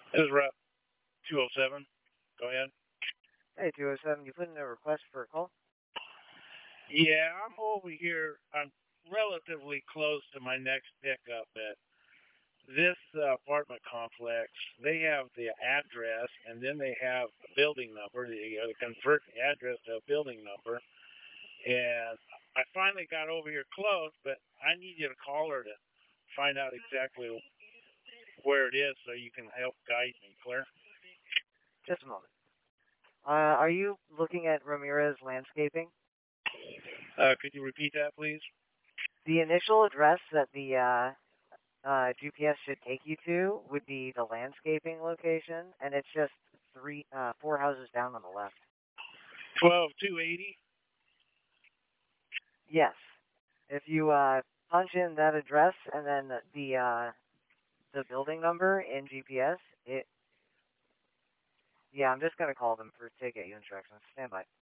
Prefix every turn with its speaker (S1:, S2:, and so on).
S1: This is Route 207. Go ahead.
S2: Hey, 207, you put in a request for a call?
S1: Yeah, I'm over here. I'm relatively close to my next pickup at this apartment complex. They have the address, and then they have a building number. They convert the address to a building number. And I finally got over here close, but I need you to call her to find out exactly where it is so you can help guide me, Claire.
S2: Just a moment. Are you looking at Ramirez Landscaping?
S1: Could you repeat that, please?
S2: The initial address that the GPS should take you to would be the landscaping location, and it's just four houses down on the left.
S1: 12280.
S2: Yes. If you punch in that address and then the building number in GPS, it yeah, I'm just gonna call them to get you instructions. Stand by.